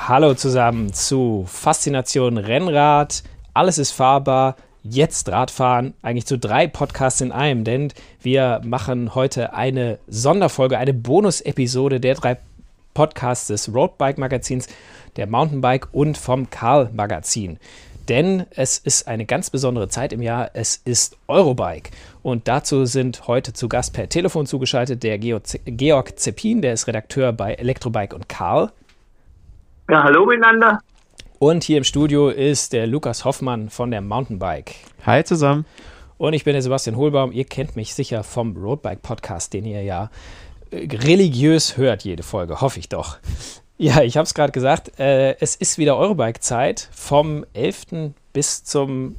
Hallo zusammen zu Faszination Rennrad. Alles ist fahrbar. Jetzt Radfahren. Eigentlich zu 3 Podcasts in einem, denn wir machen heute eine Sonderfolge, eine Bonus-Episode der 3 Podcasts des Roadbike-Magazins, der Mountainbike und vom Karl-Magazin. Denn es ist eine ganz besondere Zeit im Jahr. Es ist Eurobike. Und dazu sind heute zu Gast per Telefon zugeschaltet der Georg Zeppin, der ist Redakteur bei Elektrobike und Karl. Ja, hallo miteinander. Und hier im Studio ist der Lukas Hoffmann von der Mountainbike. Hi zusammen. Und ich bin der Sebastian Hohlbaum. Ihr kennt mich sicher vom Roadbike-Podcast, den ihr ja religiös hört, jede Folge, hoffe ich doch. Ja, ich habe es gerade gesagt, es ist wieder Eurobike-Zeit vom 13. bis zum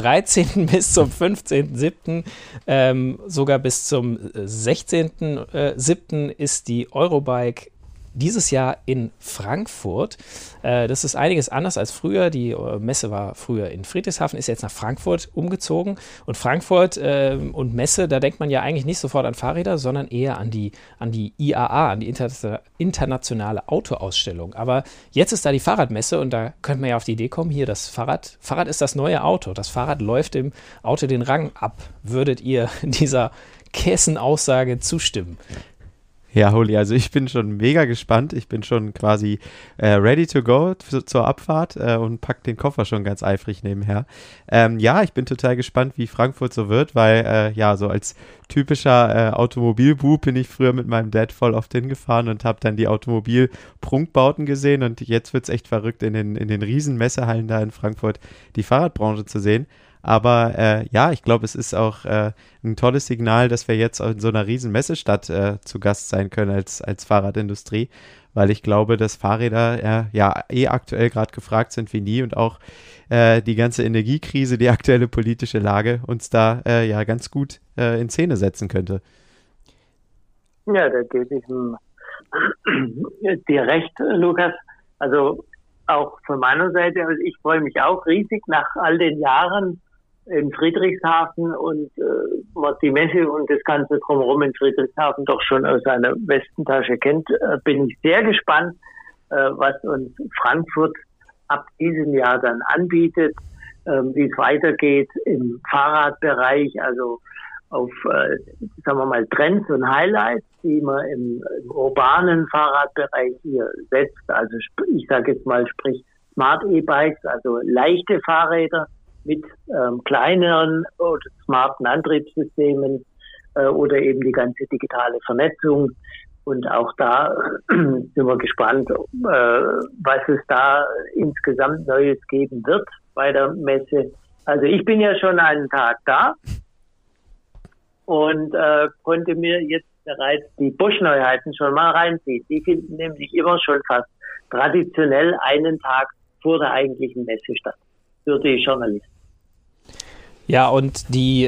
15.07., sogar bis zum 16.07. ist die Eurobike dieses Jahr in Frankfurt. Das ist einiges anders als früher. Die Messe war früher in Friedrichshafen, ist jetzt nach Frankfurt umgezogen. Und Frankfurt und Messe, da denkt man ja eigentlich nicht sofort an Fahrräder, sondern eher an die IAA, an die internationale Autoausstellung. Aber jetzt ist da die Fahrradmesse und da könnte man ja auf die Idee kommen, hier das Fahrrad ist das neue Auto. Das Fahrrad läuft dem Auto den Rang ab. Würdet ihr dieser Kessenaussage zustimmen? Ja, Holi, also ich bin schon mega gespannt. Ich bin schon quasi ready to go zur Abfahrt und pack den Koffer schon ganz eifrig nebenher. Ja, ich bin total gespannt, wie Frankfurt so wird, weil so als typischer Automobilbub bin ich früher mit meinem Dad voll oft hingefahren und habe dann die Automobil-Prunkbauten gesehen und jetzt wird es echt verrückt, in den riesen Messehallen da in Frankfurt die Fahrradbranche zu sehen. Aber ich glaube, es ist auch ein tolles Signal, dass wir jetzt in so einer riesen Messestadt zu Gast sein können als Fahrradindustrie, weil ich glaube, dass Fahrräder aktuell gerade gefragt sind wie nie und auch die ganze Energiekrise, die aktuelle politische Lage uns da ganz gut in Szene setzen könnte. Ja, da gebe ich dir recht, Lukas. Also auch von meiner Seite, also ich freue mich auch riesig nach all den Jahren in Friedrichshafen und man die Messe und das Ganze drumherum in Friedrichshafen doch schon aus seiner Westentasche kennt, bin ich sehr gespannt, was uns Frankfurt ab diesem Jahr dann anbietet, wie es weitergeht im Fahrradbereich, also auf, sagen wir mal, Trends und Highlights, die man im urbanen Fahrradbereich hier setzt. Also ich sage jetzt mal, sprich Smart E-Bikes, also leichte Fahrräder, mit kleineren oder smarten Antriebssystemen oder eben die ganze digitale Vernetzung. Und auch da sind wir gespannt, was es da insgesamt Neues geben wird bei der Messe. Also ich bin ja schon einen Tag da und konnte mir jetzt bereits die Bosch-Neuheiten schon mal reinziehen. Die finden nämlich immer schon fast traditionell einen Tag vor der eigentlichen Messe statt für die Journalisten. Ja, und die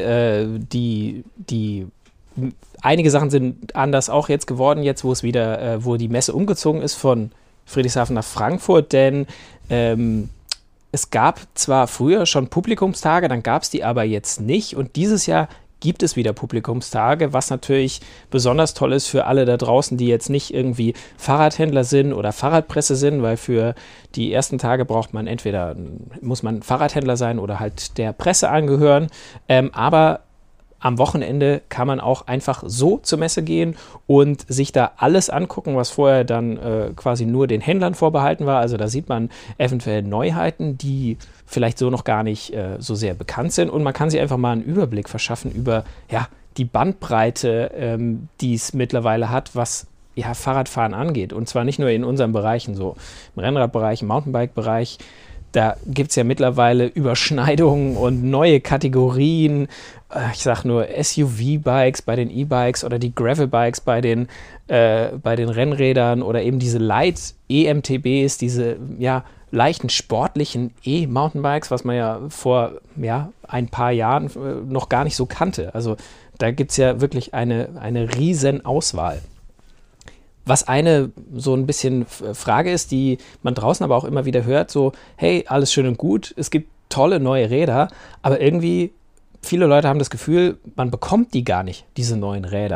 einige Sachen sind anders auch jetzt geworden, jetzt wo es wieder, wo die Messe umgezogen ist von Friedrichshafen nach Frankfurt, denn es gab zwar früher schon Publikumstage, dann gab es die aber jetzt nicht und dieses Jahr gibt es wieder Publikumstage, was natürlich besonders toll ist für alle da draußen, die jetzt nicht irgendwie Fahrradhändler sind oder Fahrradpresse sind, weil für die ersten Tage muss man Fahrradhändler sein oder halt der Presse angehören, aber am Wochenende kann man auch einfach so zur Messe gehen und sich da alles angucken, was vorher dann quasi nur den Händlern vorbehalten war. Also da sieht man eventuell Neuheiten, die vielleicht so noch gar nicht so sehr bekannt sind. Und man kann sich einfach mal einen Überblick verschaffen über die Bandbreite, die es mittlerweile hat, was Fahrradfahren angeht. Und zwar nicht nur in unseren Bereichen, so im Rennradbereich, im Mountainbike-Bereich. Da gibt es ja mittlerweile Überschneidungen und neue Kategorien. Ich sag nur SUV-Bikes bei den E-Bikes oder die Gravel-Bikes bei den Rennrädern oder eben diese Light-EMTBs, diese leichten sportlichen E-Mountainbikes, was man ja vor ein paar Jahren noch gar nicht so kannte. Also da gibt es ja wirklich eine riesen Auswahl. Was eine so ein bisschen Frage ist, die man draußen aber auch immer wieder hört, so, hey, alles schön und gut, es gibt tolle neue Räder, aber irgendwie viele Leute haben das Gefühl, man bekommt die gar nicht, diese neuen Räder.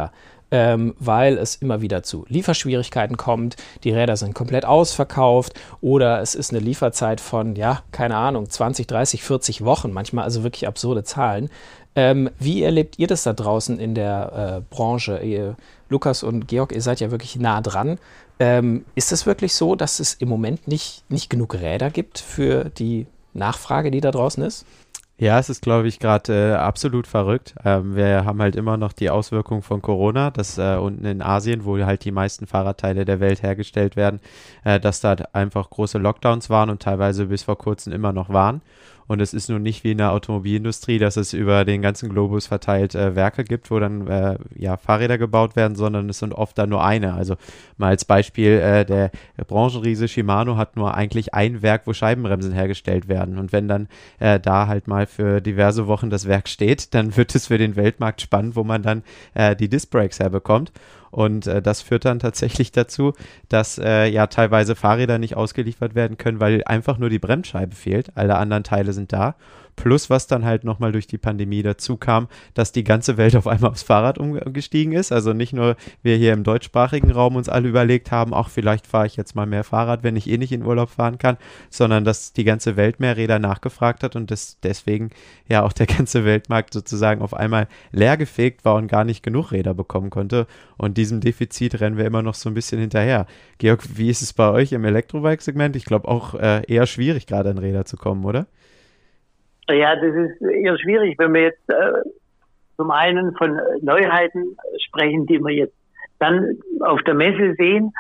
weil es immer wieder zu Lieferschwierigkeiten kommt. Die Räder sind komplett ausverkauft oder es ist eine Lieferzeit von, ja, keine Ahnung, 20, 30, 40 Wochen, manchmal also wirklich absurde Zahlen. Wie erlebt ihr das da draußen in der Branche? Lukas und Georg, ihr seid ja wirklich nah dran. Ist es wirklich so, dass es im Moment nicht genug Räder gibt für die Nachfrage, die da draußen ist? Ja, es ist, glaube ich, gerade absolut verrückt. Wir haben halt immer noch die Auswirkungen von Corona, dass unten in Asien, wo halt die meisten Fahrradteile der Welt hergestellt werden, dass da einfach große Lockdowns waren und teilweise bis vor kurzem immer noch waren. Und es ist nun nicht wie in der Automobilindustrie, dass es über den ganzen Globus verteilt Werke gibt, wo dann Fahrräder gebaut werden, sondern es sind oft dann nur eine. Also mal als Beispiel, der Branchenriese Shimano hat nur eigentlich ein Werk, wo Scheibenbremsen hergestellt werden. Und wenn dann da halt mal für diverse Wochen das Werk steht, dann wird es für den Weltmarkt spannend, wo man dann die Disc Brakes herbekommt. Und das führt dann tatsächlich dazu, dass teilweise Fahrräder nicht ausgeliefert werden können, weil einfach nur die Bremsscheibe fehlt. Alle anderen Teile sind da. Plus, was dann halt nochmal durch die Pandemie dazu kam, dass die ganze Welt auf einmal aufs Fahrrad umgestiegen ist. Also nicht nur wir hier im deutschsprachigen Raum uns alle überlegt haben, ach, vielleicht fahre ich jetzt mal mehr Fahrrad, wenn ich eh nicht in Urlaub fahren kann, sondern dass die ganze Welt mehr Räder nachgefragt hat und deswegen ja auch der ganze Weltmarkt sozusagen auf einmal leergefegt war und gar nicht genug Räder bekommen konnte. Und diesem Defizit rennen wir immer noch so ein bisschen hinterher. Georg, wie ist es bei euch im Elektrobike-Segment? Ich glaube auch eher schwierig, gerade an Räder zu kommen, oder? Ja, das ist eher schwierig, wenn wir jetzt zum einen von Neuheiten sprechen, die wir jetzt dann auf der Messe sehen.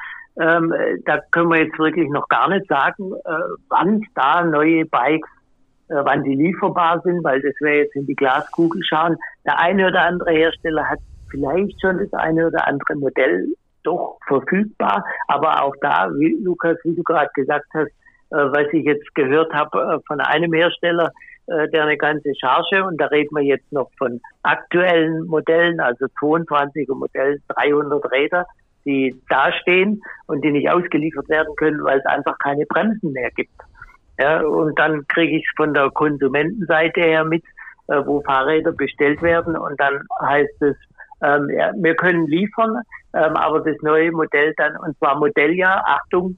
Da können wir jetzt wirklich noch gar nicht sagen, wann da neue Bikes, wann die lieferbar sind, weil das wäre jetzt in die Glaskugel schauen. Der eine oder andere Hersteller hat vielleicht schon das eine oder andere Modell doch verfügbar, aber auch da, wie Lukas, wie du gerade gesagt hast, was ich jetzt gehört habe von einem Hersteller, der eine ganze Charge, und da reden wir jetzt noch von aktuellen Modellen, also 22er Modellen, 300 Räder, die da stehen und die nicht ausgeliefert werden können, weil es einfach keine Bremsen mehr gibt. Ja, und dann kriege ich es von der Konsumentenseite her mit, wo Fahrräder bestellt werden, und dann heißt es, wir können liefern, aber das neue Modell dann, und zwar Modelljahr, Achtung,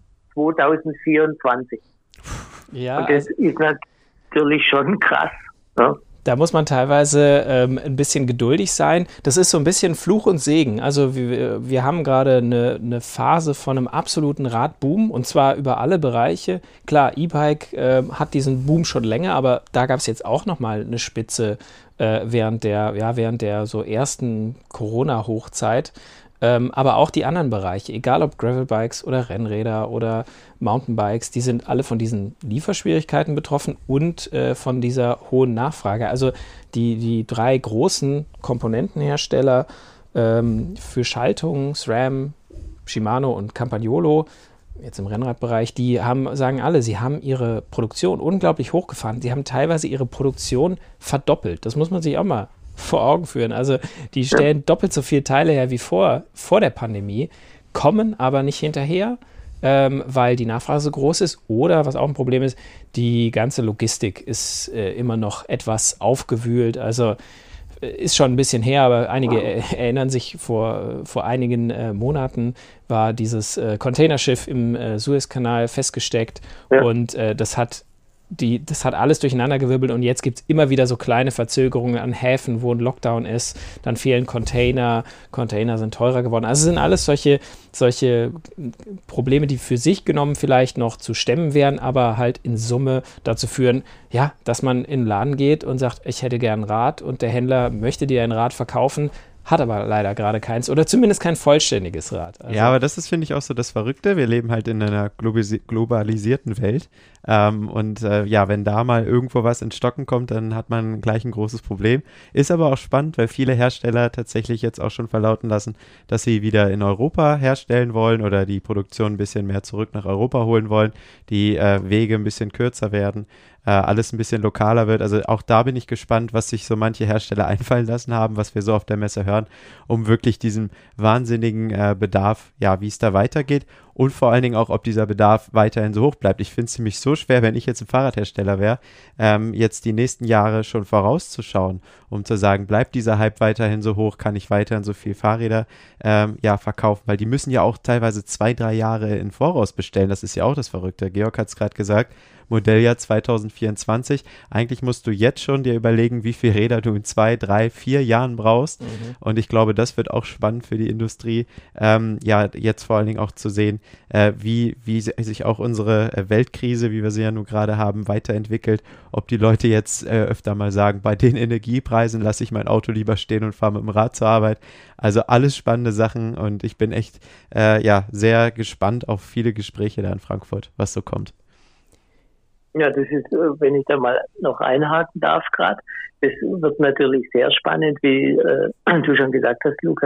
2024. Ja, und das ist natürlich schon krass. Ne? Da muss man teilweise ein bisschen geduldig sein. Das ist so ein bisschen Fluch und Segen. Also wir haben gerade eine Phase von einem absoluten Radboom, und zwar über alle Bereiche. Klar, E-Bike hat diesen Boom schon länger, aber da gab es jetzt auch nochmal eine Spitze während der so ersten Corona-Hochzeit. Aber auch die anderen Bereiche, egal ob Gravelbikes oder Rennräder oder Mountainbikes, die sind alle von diesen Lieferschwierigkeiten betroffen und von dieser hohen Nachfrage. Also die drei großen Komponentenhersteller für Schaltungen, SRAM, Shimano und Campagnolo, jetzt im Rennradbereich, sagen alle, sie haben ihre Produktion unglaublich hochgefahren. Sie haben teilweise ihre Produktion verdoppelt. Das muss man sich auch mal vor Augen führen. Also die stellen doppelt so viele Teile her wie vor der Pandemie, kommen aber nicht hinterher, weil die Nachfrage so groß ist, oder, was auch ein Problem ist, die ganze Logistik ist immer noch etwas aufgewühlt. Also ist schon ein bisschen her, aber einige erinnern sich, vor einigen Monaten war dieses Containerschiff im Suezkanal festgesteckt, und das hat alles durcheinandergewirbelt, und jetzt gibt es immer wieder so kleine Verzögerungen an Häfen, wo ein Lockdown ist, dann fehlen Container sind teurer geworden. Also es sind alles solche Probleme, die für sich genommen vielleicht noch zu stemmen wären, aber halt in Summe dazu führen, ja, dass man in den Laden geht und sagt, ich hätte gern ein Rad, und der Händler möchte dir ein Rad verkaufen, hat aber leider gerade keins oder zumindest kein vollständiges Rad. Also ja, aber das ist, finde ich, auch so das Verrückte. Wir leben halt in einer globalisierten Welt, wenn da mal irgendwo was ins Stocken kommt, dann hat man gleich ein großes Problem. Ist aber auch spannend, weil viele Hersteller tatsächlich jetzt auch schon verlauten lassen, dass sie wieder in Europa herstellen wollen oder die Produktion ein bisschen mehr zurück nach Europa holen wollen, die Wege ein bisschen kürzer werden, alles ein bisschen lokaler wird. Also auch da bin ich gespannt, was sich so manche Hersteller einfallen lassen haben, was wir so auf der Messe hören, um wirklich diesem wahnsinnigen Bedarf, ja, wie es da weitergeht. und vor allen Dingen auch, ob dieser Bedarf weiterhin so hoch bleibt. Ich finde es nämlich so schwer, wenn ich jetzt ein Fahrradhersteller wäre, jetzt die nächsten Jahre schon vorauszuschauen, um zu sagen, bleibt dieser Hype weiterhin so hoch, kann ich weiterhin so viel Fahrräder verkaufen, weil die müssen ja auch teilweise 2-3 Jahre in Voraus bestellen. Das ist ja auch das Verrückte. Georg hat es gerade gesagt, Modelljahr 2024. Eigentlich musst du jetzt schon dir überlegen, wie viele Räder du in 2, 3, 4 Jahren brauchst. Und ich glaube, das wird auch spannend für die Industrie, jetzt vor allen Dingen auch zu sehen, wie sich auch unsere Weltkrise, wie wir sie ja nun gerade haben, weiterentwickelt. Ob die Leute jetzt öfter mal sagen, bei den Energiepreisen lasse ich mein Auto lieber stehen und fahre mit dem Rad zur Arbeit. Also alles spannende Sachen und ich bin echt sehr gespannt auf viele Gespräche da in Frankfurt, was so kommt. Ja, das ist, wenn ich da mal noch einhaken darf gerade, das wird natürlich sehr spannend, wie du schon gesagt hast, Lukas,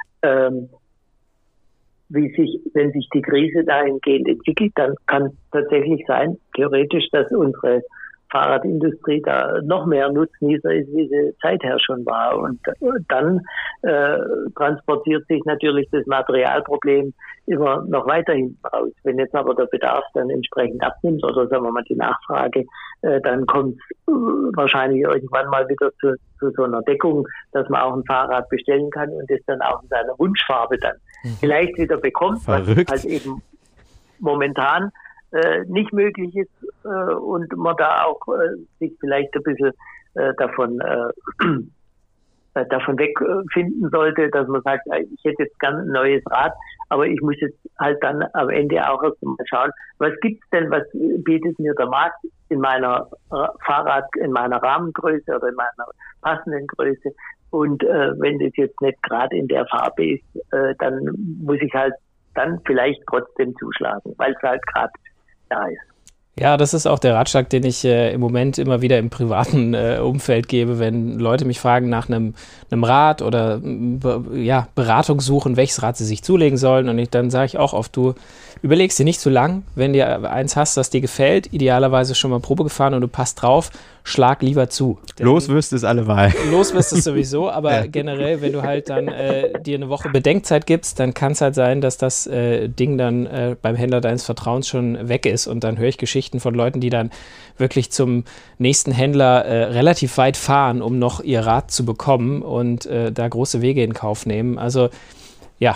wenn sich die Krise dahingehend entwickelt, dann kann tatsächlich sein, theoretisch, dass unsere Fahrradindustrie da noch mehr Nutznießer ist, wie sie seither schon war. Und dann transportiert sich natürlich das Materialproblem immer noch weiterhin raus. Wenn jetzt aber der Bedarf dann entsprechend abnimmt oder sagen wir mal die Nachfrage, dann kommt es wahrscheinlich irgendwann mal wieder zu so einer Deckung, dass man auch ein Fahrrad bestellen kann und es dann auch in seiner Wunschfarbe dann vielleicht wieder bekommt, Verrückt. was halt eben momentan nicht möglich ist und man da auch sich vielleicht ein bisschen davon wegfinden sollte, dass man sagt, ich hätte jetzt gern ein neues Rad, aber ich muss jetzt halt dann am Ende auch erst mal schauen, was gibt's denn, was bietet mir der Markt in meiner in meiner Rahmengröße oder in meiner passenden Größe und wenn das jetzt nicht gerade in der Farbe ist, dann muss ich halt dann vielleicht trotzdem zuschlagen, weil es halt gerade da ist. Ja, das ist auch der Ratschlag, den ich im Moment immer wieder im privaten Umfeld gebe, wenn Leute mich fragen nach einem Rad oder Beratung suchen, welches Rad sie sich zulegen sollen. Und dann sage ich auch oft, du überlegst dir nicht zu lang, wenn dir eins hast, das dir gefällt, idealerweise schon mal Probe gefahren und du passt drauf, schlag lieber zu. Los wirst es alleweil. Los wirst es sowieso, aber generell, wenn du halt dann dir eine Woche Bedenkzeit gibst, dann kann es halt sein, dass das Ding dann beim Händler deines Vertrauens schon weg ist und dann höre ich Geschichten von Leuten, die dann wirklich zum nächsten Händler relativ weit fahren, um noch ihr Rad zu bekommen und da große Wege in Kauf nehmen. Also ja,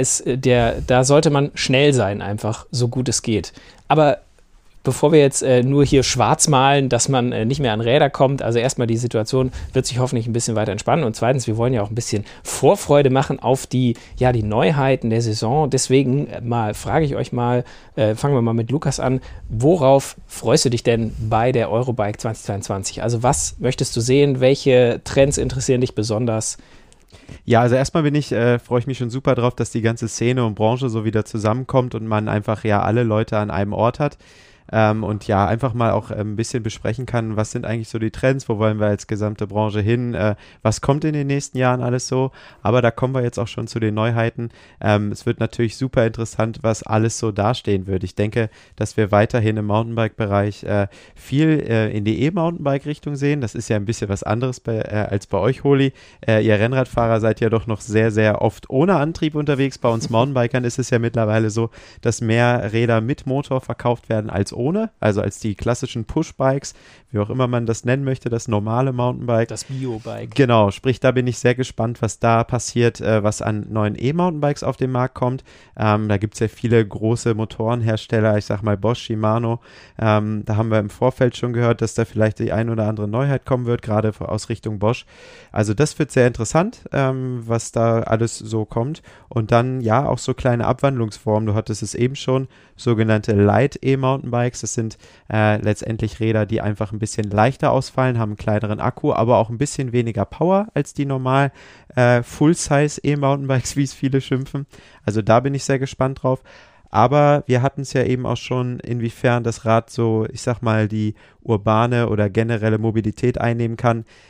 da sollte man schnell sein, einfach so gut es geht. Aber bevor wir jetzt nur hier schwarz malen, dass man nicht mehr an Räder kommt, also erstmal die Situation wird sich hoffentlich ein bisschen weiter entspannen und zweitens, wir wollen ja auch ein bisschen Vorfreude machen auf die Neuheiten der Saison. Deswegen frage ich euch mal, fangen wir mal mit Lukas an, worauf freust du dich denn bei der Eurobike 2022? Also was möchtest du sehen? Welche Trends interessieren dich besonders? Ja, also erstmal freue ich mich schon super drauf, dass die ganze Szene und Branche so wieder zusammenkommt und man einfach alle Leute an einem Ort hat. Und einfach mal auch ein bisschen besprechen kann, was sind eigentlich so die Trends, wo wollen wir als gesamte Branche hin, was kommt in den nächsten Jahren alles so, aber da kommen wir jetzt auch schon zu den Neuheiten. Es wird natürlich super interessant, was alles so dastehen wird. Ich denke, dass wir weiterhin im Mountainbike-Bereich viel in die E-Mountainbike-Richtung sehen. Das ist ja ein bisschen was anderes als bei euch, Holi. Ihr Rennradfahrer seid ja doch noch sehr, sehr oft ohne Antrieb unterwegs. Bei uns Mountainbikern ist es ja mittlerweile so, dass mehr Räder mit Motor verkauft werden als ohne, also als die klassischen Pushbikes, wie auch immer man das nennen möchte, das normale Mountainbike. Das Bio-Bike. Genau, sprich, da bin ich sehr gespannt, was da passiert, was an neuen E-Mountainbikes auf den Markt kommt. Da gibt es ja viele große Motorenhersteller, ich sag mal Bosch, Shimano. Da haben wir im Vorfeld schon gehört, dass da vielleicht die ein oder andere Neuheit kommen wird, gerade aus Richtung Bosch. Also das wird sehr interessant, was da alles so kommt. Und dann auch so kleine Abwandlungsformen, du hattest es eben schon, sogenannte Light E-Mountainbikes. Das sind letztendlich Räder, die einfach ein bisschen leichter ausfallen, haben einen kleineren Akku, aber auch ein bisschen weniger Power als die normal Full-Size E-Mountainbikes, wie es viele schimpfen. Also da bin ich sehr gespannt drauf. Aber wir hatten es ja eben auch schon, inwiefern das Rad so, ich sag mal, die urbane oder generelle Mobilität einnehmen kann.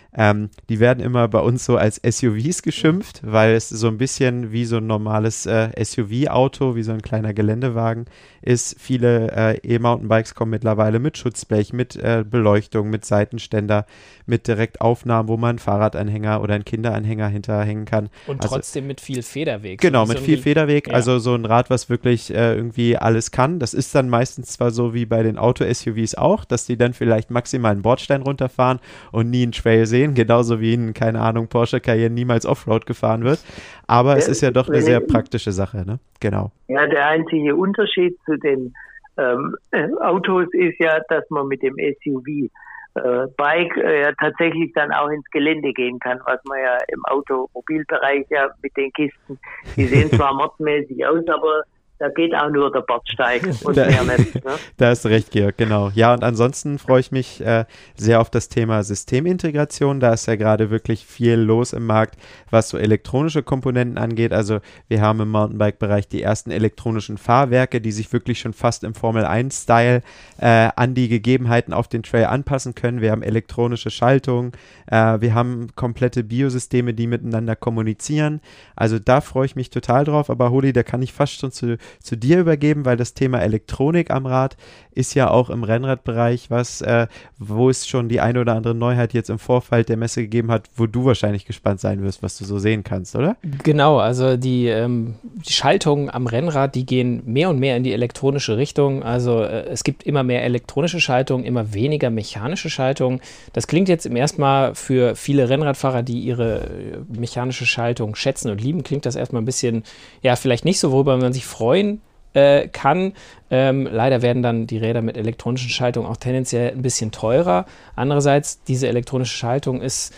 Die werden immer bei uns so als SUVs geschimpft, weil es so ein bisschen wie so ein normales SUV-Auto, wie so ein kleiner Geländewagen ist. Viele E-Mountainbikes kommen mittlerweile mit Schutzblech, mit Beleuchtung, mit Seitenständer, mit Direktaufnahmen, wo man einen Fahrradanhänger oder einen Kinderanhänger hinterhängen kann. Und also, trotzdem mit viel Federweg. Genau, so mit viel Federweg. Ja. Also so ein Rad, was wirklich irgendwie alles kann. Das ist dann meistens zwar so wie bei den Auto-SUVs auch, dass die dann vielleicht maximal einen Bordstein runterfahren und nie einen Trail sehen, genauso wie ein, keine Ahnung, Porsche Cayenne niemals Offroad gefahren wird. Aber es ist ja doch eine sehr praktische Sache, ne? Genau. Ja, der einzige Unterschied zu den Autos ist ja, dass man mit dem SUV Bike ja tatsächlich dann auch ins Gelände gehen kann, was man ja im Automobilbereich ja mit den Kisten, die sehen zwar mordmäßig aus, aber da geht auch nur der Bordsteig und mehr nicht. Ne? Da hast du recht, Georg, genau. Ja, und ansonsten freue ich mich sehr auf das Thema Systemintegration. Da ist ja gerade wirklich viel los im Markt, was so elektronische Komponenten angeht. Also wir haben im Mountainbike-Bereich die ersten elektronischen Fahrwerke, die sich wirklich schon fast im Formel-1-Style an die Gegebenheiten auf den Trail anpassen können. Wir haben elektronische Schaltungen, wir haben komplette Biosysteme, die miteinander kommunizieren. Also da freue ich mich total drauf. Aber Holi, da kann ich fast schon zu dir übergeben, weil das Thema Elektronik am Rad ist ja auch im Rennradbereich was, wo es schon die eine oder andere Neuheit jetzt im Vorfeld der Messe gegeben hat, wo du wahrscheinlich gespannt sein wirst, was du so sehen kannst, oder? Genau, also die Schaltungen am Rennrad, die gehen mehr und mehr in die elektronische Richtung. Also es gibt immer mehr elektronische Schaltungen, immer weniger mechanische Schaltungen. Das klingt jetzt im ersten Mal für viele Rennradfahrer, die ihre mechanische Schaltung schätzen und lieben, klingt das erstmal ein bisschen, ja, vielleicht nicht so, worüber man sich freuen kann. Leider werden dann die Räder mit elektronischen Schaltungen auch tendenziell ein bisschen teurer. Andererseits, diese elektronische Schaltung ist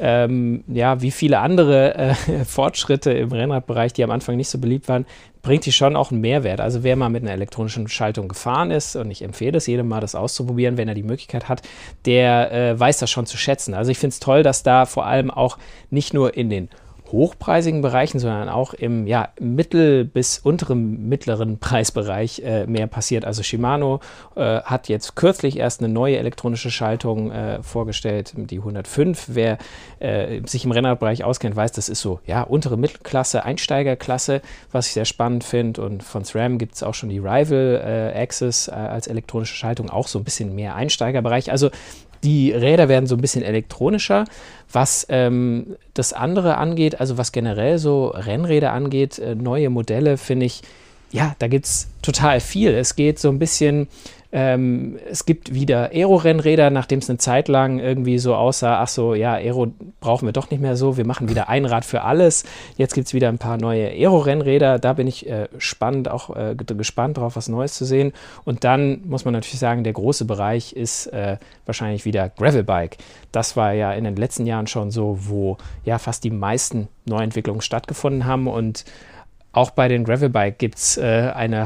wie viele andere Fortschritte im Rennradbereich, die am Anfang nicht so beliebt waren, bringt die schon auch einen Mehrwert. Also wer mal mit einer elektronischen Schaltung gefahren ist, und ich empfehle es jedem mal, das auszuprobieren, wenn er die Möglichkeit hat, der weiß das schon zu schätzen. Also ich finde es toll, dass da vor allem auch nicht nur in den hochpreisigen Bereichen, sondern auch im mittel- bis unteren mittleren Preisbereich mehr passiert. Also Shimano hat jetzt kürzlich erst eine neue elektronische Schaltung vorgestellt, die 105. Wer sich im Rennradbereich auskennt, weiß, das ist so untere Mittelklasse, Einsteigerklasse, was ich sehr spannend finde. Und von SRAM gibt es auch schon die Rival Axis als elektronische Schaltung, auch so ein bisschen mehr Einsteigerbereich. Also die Räder werden so ein bisschen elektronischer. Was das andere angeht, also was generell so Rennräder angeht, neue Modelle, finde ich, da gibt es total viel. Es geht so ein bisschen, es gibt wieder Aero-Rennräder, nachdem es eine Zeit lang irgendwie so aussah, Aero brauchen wir doch nicht mehr so, wir machen wieder ein Rad für alles. Jetzt gibt es wieder ein paar neue Aero-Rennräder, da bin ich gespannt drauf, was Neues zu sehen. Und dann muss man natürlich sagen, der große Bereich ist wahrscheinlich wieder Gravelbike. Das war ja in den letzten Jahren schon so, wo fast die meisten Neuentwicklungen stattgefunden haben, und auch bei den Gravelbike gibt es eine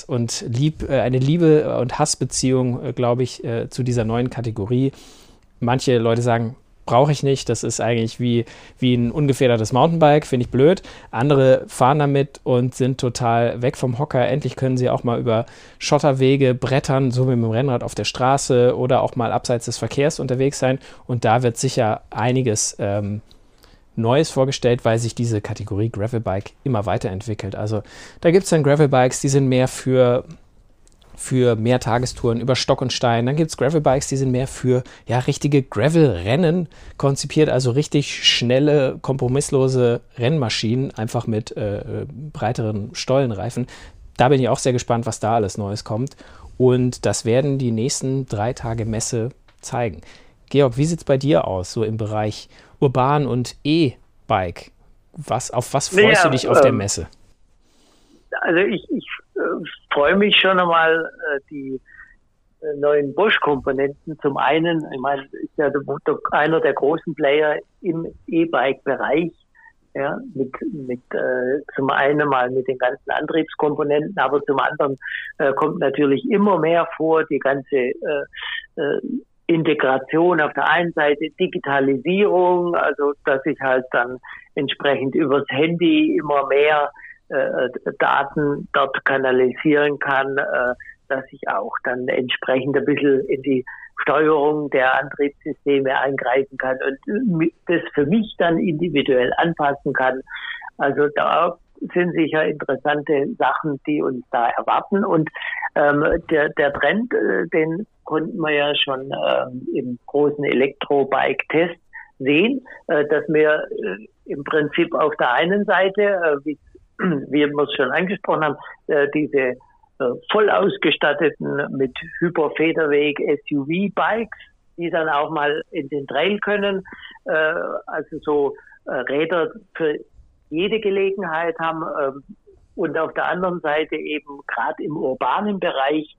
Liebe- und Hassbeziehung, glaube ich, zu dieser neuen Kategorie. Manche Leute sagen, brauche ich nicht, das ist eigentlich wie ein ungefedertes Mountainbike, finde ich blöd. Andere fahren damit und sind total weg vom Hocker. Endlich können sie auch mal über Schotterwege brettern, so wie mit dem Rennrad auf der Straße oder auch mal abseits des Verkehrs unterwegs sein. Und da wird sicher einiges Neues vorgestellt, weil sich diese Kategorie Gravelbike immer weiterentwickelt. Also da gibt es dann Gravelbikes, die sind mehr für mehr Tagestouren über Stock und Stein. Dann gibt es Gravelbikes, die sind mehr für richtige Gravel-Rennen konzipiert, also richtig schnelle, kompromisslose Rennmaschinen, einfach mit breiteren Stollenreifen. Da bin ich auch sehr gespannt, was da alles Neues kommt. Und das werden die nächsten 3 Tage Messe zeigen. Georg, wie sieht es bei dir aus, so im Bereich Urban und E-Bike? Auf was freust du dich auf der Messe? Also ich freue mich schon einmal, die neuen Bosch-Komponenten. Zum einen, ich meine, ist ja einer der großen Player im E-Bike-Bereich, mit zum einen mal mit den ganzen Antriebskomponenten, aber zum anderen kommt natürlich immer mehr vor, die ganze Integration auf der einen Seite, Digitalisierung, also dass ich halt dann entsprechend übers Handy immer mehr Daten dort kanalisieren kann, dass ich auch dann entsprechend ein bisschen in die Steuerung der Antriebssysteme eingreifen kann und das für mich dann individuell anpassen kann. Also da sind sicher interessante Sachen, die uns da erwarten. Und der Trend, den konnten wir ja schon im großen Elektrobike-Test sehen, dass wir im Prinzip auf der einen Seite, wie wir es schon angesprochen haben, diese voll ausgestatteten mit Hyperfederweg SUV-Bikes, die dann auch mal in den Trail können, also so Räder für jede Gelegenheit haben, und auf der anderen Seite eben gerade im urbanen Bereich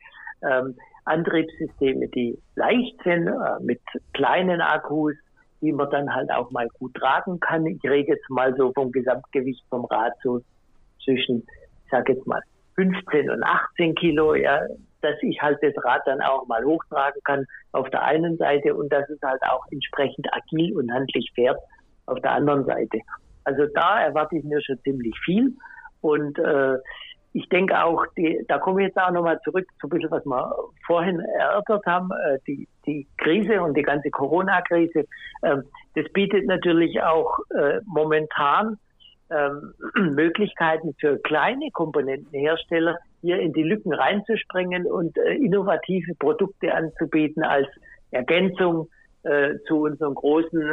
Antriebssysteme, die leicht sind, mit kleinen Akkus, die man dann halt auch mal gut tragen kann. Ich rede jetzt mal so vom Gesamtgewicht vom Rad so zwischen, ich sage jetzt mal, 15 und 18 Kilo, ja, dass ich halt das Rad dann auch mal hochtragen kann auf der einen Seite und dass es halt auch entsprechend agil und handlich fährt auf der anderen Seite. Also da erwarte ich mir schon ziemlich viel und ich denke auch, da komme ich jetzt auch nochmal zurück zu ein bisschen, was wir vorhin erörtert haben, die Krise und die ganze Corona-Krise, das bietet natürlich auch momentan Möglichkeiten für kleine Komponentenhersteller, hier in die Lücken reinzuspringen und innovative Produkte anzubieten als Ergänzung zu unseren großen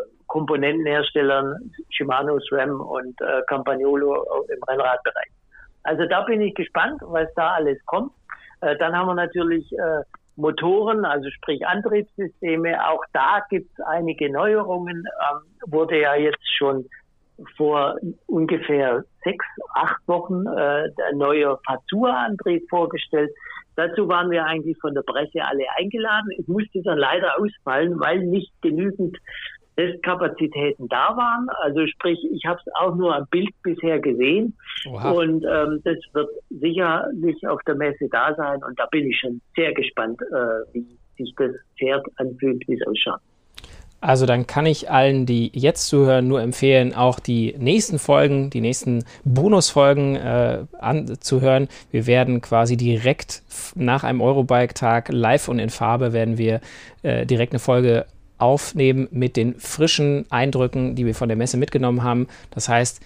Komponentenherstellern Shimano, SRAM und Campagnolo im Rennradbereich. Also da bin ich gespannt, was da alles kommt. Dann haben wir natürlich Motoren, also sprich Antriebssysteme. Auch da gibt es einige Neuerungen. Wurde ja jetzt schon vor ungefähr 6, 8 Wochen der neue Fazua-Antrieb vorgestellt. Dazu waren wir eigentlich von der Presse alle eingeladen. Es musste dann leider ausfallen, weil nicht genügend Testkapazitäten da waren. Also sprich, ich habe es auch nur am Bild bisher gesehen. Oha. Und das wird sicherlich auf der Messe da sein. Und da bin ich schon sehr gespannt, wie sich das Pferd anfühlt, wie es ausschaut. Also dann kann ich allen, die jetzt zuhören, nur empfehlen, auch die nächsten Folgen, die nächsten Bonusfolgen anzuhören. Wir werden quasi direkt nach einem Eurobike-Tag live und in Farbe werden wir direkt eine Folge aufnehmen mit den frischen Eindrücken, die wir von der Messe mitgenommen haben. Das heißt,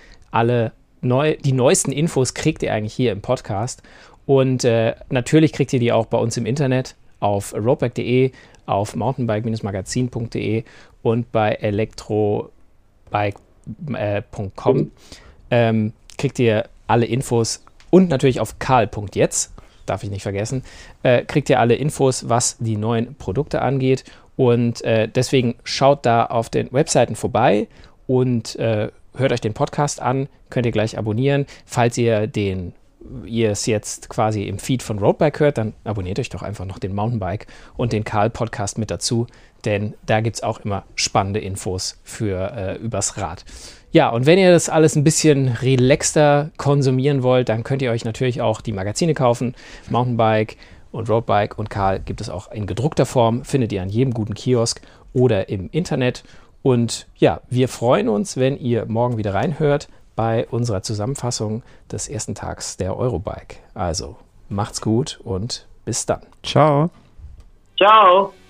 die neuesten Infos kriegt ihr eigentlich hier im Podcast. Und natürlich kriegt ihr die auch bei uns im Internet auf roadbike.de, auf mountainbike-magazin.de und bei electrobike.com kriegt ihr alle Infos und natürlich auf karl.jetzt, darf ich nicht vergessen, kriegt ihr alle Infos, was die neuen Produkte angeht. Und deswegen schaut da auf den Webseiten vorbei und hört euch den Podcast an, könnt ihr gleich abonnieren. Falls ihr es jetzt quasi im Feed von Roadbike hört, dann abonniert euch doch einfach noch den Mountainbike und den Karl-Podcast mit dazu, denn da gibt es auch immer spannende Infos übers Rad. Ja, und wenn ihr das alles ein bisschen relaxter konsumieren wollt, dann könnt ihr euch natürlich auch die Magazine kaufen. Mountainbike und Roadbike und Karl gibt es auch in gedruckter Form, findet ihr an jedem guten Kiosk oder im Internet. Und ja, wir freuen uns, wenn ihr morgen wieder reinhört bei unserer Zusammenfassung des ersten Tags der Eurobike. Also macht's gut und bis dann. Ciao. Ciao.